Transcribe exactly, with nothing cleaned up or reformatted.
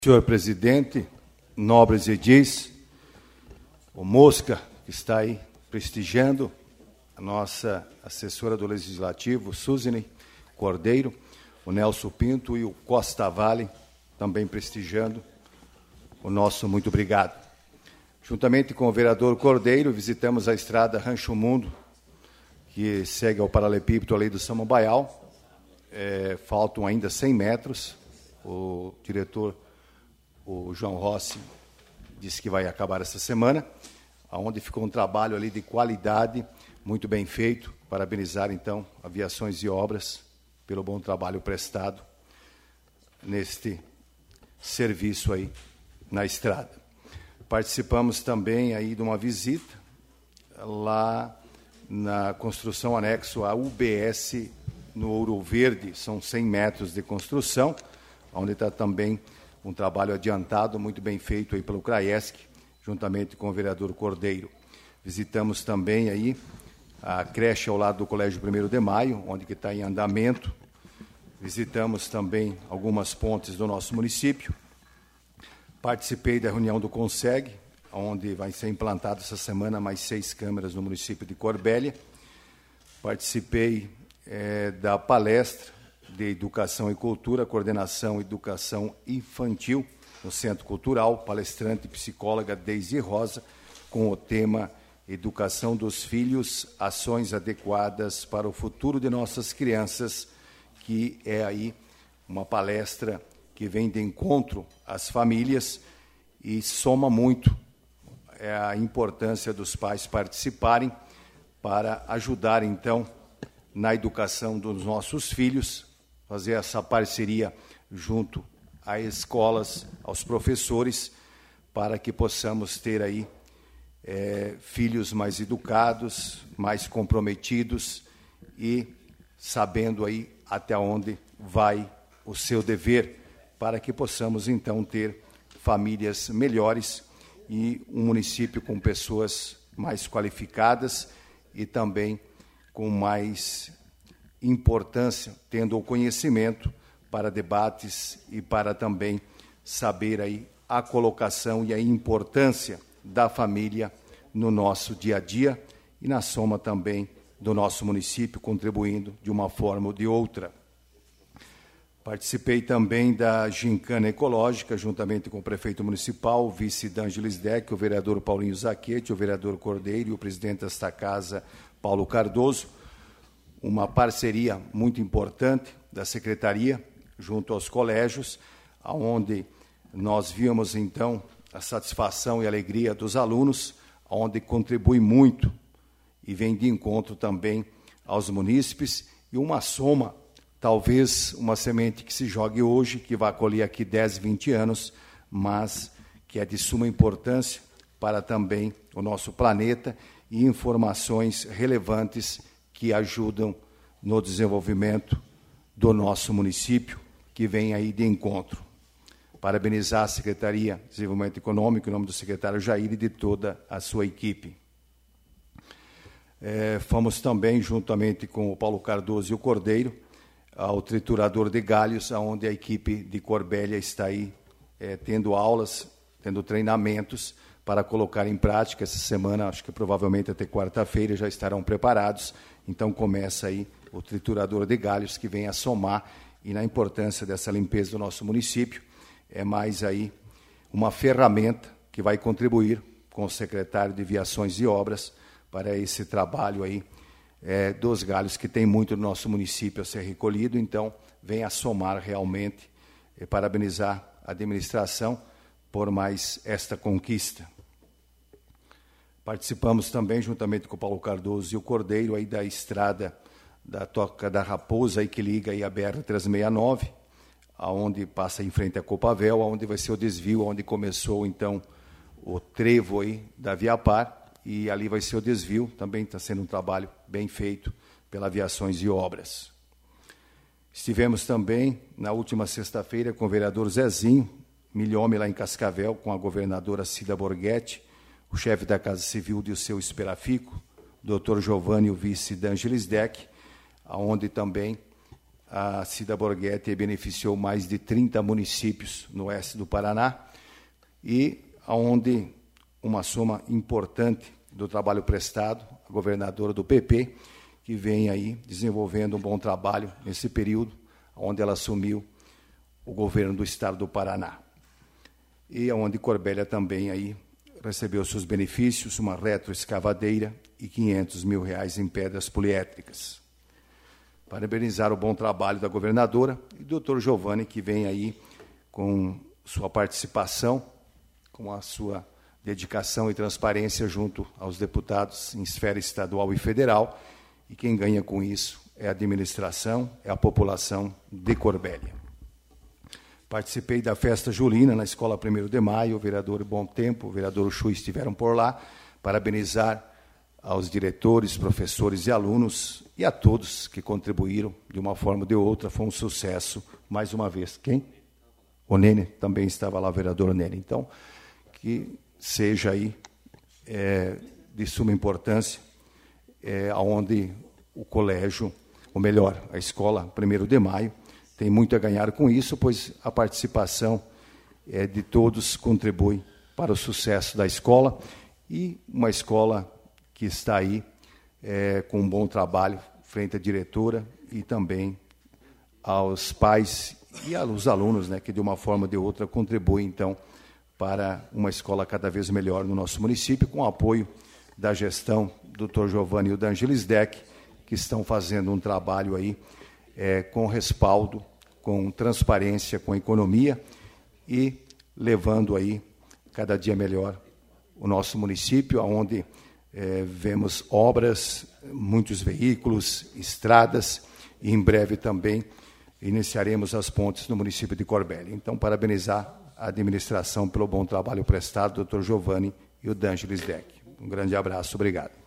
Senhor presidente, nobres edis, o Mosca, que está aí prestigiando, a nossa assessora do Legislativo, Suzane Cordeiro, o Nelson Pinto e o Costa Vale, também prestigiando, o nosso muito obrigado. Juntamente com o vereador Cordeiro, visitamos a estrada Rancho Mundo, que segue ao paralelepípedo ali do Samambaial. É, faltam ainda cem metros, o diretor o João Rossi disse que vai acabar essa semana, onde ficou um trabalho ali de qualidade, muito bem feito. Parabenizar, então, Aviações e Obras pelo bom trabalho prestado neste serviço aí na estrada. Participamos também aí de uma visita lá na construção anexo à U B S no Ouro Verde. São cem metros de construção, onde está também um trabalho adiantado, muito bem feito aí pelo CRAESC, juntamente com o vereador Cordeiro. Visitamos também aí a creche ao lado do Colégio primeiro de Maio, onde que está em andamento. Visitamos também algumas pontes do nosso município. Participei da reunião do CONSEG, onde vai ser implantado essa semana mais seis câmeras no município de Corbélia. Participei é, da palestra de Educação e Cultura, Coordenação Educação Infantil, no Centro Cultural, palestrante e psicóloga Deise Rosa, com o tema Educação dos Filhos, Ações Adequadas para o Futuro de Nossas Crianças, que é aí uma palestra que vem de encontro às famílias e soma muito é, a importância dos pais participarem para ajudar, então, na educação dos nossos filhos, fazer essa parceria junto às escolas, aos professores, para que possamos ter aí é, filhos mais educados, mais comprometidos e sabendo aí até onde vai o seu dever, para que possamos então ter famílias melhores e um município com pessoas mais qualificadas e também com mais importância, tendo o conhecimento para debates e para também saber aí a colocação e a importância da família no nosso dia a dia e na soma também do nosso município, contribuindo de uma forma ou de outra. Participei também da gincana ecológica, juntamente com o prefeito municipal, o vice D'Angelis Deck, o vereador Paulinho Zaquete, o vereador Cordeiro e o presidente desta casa, Paulo Cardoso. Uma parceria muito importante da Secretaria, junto aos colégios, onde nós vimos, então, a satisfação e alegria dos alunos, onde contribui muito e vem de encontro também aos munícipes, e uma soma, talvez uma semente que se jogue hoje, que vai colher aqui dez, vinte anos, mas que é de suma importância para também o nosso planeta e informações relevantes que ajudam no desenvolvimento do nosso município, que vem aí de encontro. Parabenizar a Secretaria de Desenvolvimento Econômico, em nome do secretário Jair e de toda a sua equipe. É, fomos também, juntamente com o Paulo Cardoso e o Cordeiro, ao triturador de galhos, onde a equipe de Corbélia está aí é, tendo aulas, tendo treinamentos para colocar em prática essa semana, acho que provavelmente até quarta-feira já estarão preparados. Então começa aí o triturador de galhos, que vem a somar e na importância dessa limpeza do nosso município. É mais aí uma ferramenta que vai contribuir com o secretário de Viações e Obras para esse trabalho aí é, dos galhos, que tem muito no nosso município a ser recolhido. Então vem a somar realmente e parabenizar a administração por mais esta conquista. Participamos também, juntamente com o Paulo Cardoso e o Cordeiro, aí da estrada da Toca da Raposa, aí que liga aí a B R trezentos e sessenta e nove, aonde passa em frente a Copavel, onde vai ser o desvio, onde começou, então, o trevo aí da Viapar, e ali vai ser o desvio. Também está sendo um trabalho bem feito pela Aviações e Obras. Estivemos também, na última sexta-feira, com o vereador Zezinho Milhome, lá em Cascavel, com a governadora Cida Borghetti, o chefe da Casa Civil de o seu Esperafico, doutor Giovanni, o vice D'Angelis Deck, onde também a Cida Borghetti beneficiou mais de trinta municípios no oeste do Paraná, e onde uma soma importante do trabalho prestado, a governadora do P P, que vem aí desenvolvendo um bom trabalho nesse período, onde ela assumiu o governo do estado do Paraná. E onde Corbélia também aí recebeu seus benefícios, uma retroescavadeira e quinhentos mil reais em pedras poliétricas. Parabenizar o bom trabalho da governadora e do doutor Giovanni, que vem aí com sua participação, com a sua dedicação e transparência junto aos deputados em esfera estadual e federal, e quem ganha com isso é a administração, é a população de Corbélia. Participei da festa julina na Escola primeiro de Maio, o vereador Bom Tempo, o vereador Uxu estiveram por lá, parabenizar aos diretores, professores e alunos, e a todos que contribuíram de uma forma ou de outra. Foi um sucesso, mais uma vez. Quem? O Nene, também estava lá, o vereador Nene. Então, que seja aí é, de suma importância, é, onde o colégio, ou melhor, a Escola primeiro de Maio, tem muito a ganhar com isso, pois a participação é, de todos contribui para o sucesso da escola, e uma escola que está aí é, com um bom trabalho frente à diretora e também aos pais e aos alunos, né, que de uma forma ou de outra contribuem, então, para uma escola cada vez melhor no nosso município, com o apoio da gestão do doutor Giovanni e o D'Angelis Deck, que estão fazendo um trabalho aí é, com respaldo, com transparência, com economia, e levando aí cada dia melhor o nosso município, onde é, vemos obras, muitos veículos, estradas, e em breve também iniciaremos as pontes no município de Corbélia. Então, parabenizar a administração pelo bom trabalho prestado, doutor Giovanni e o D'Angelis Deck. Um grande abraço, obrigado.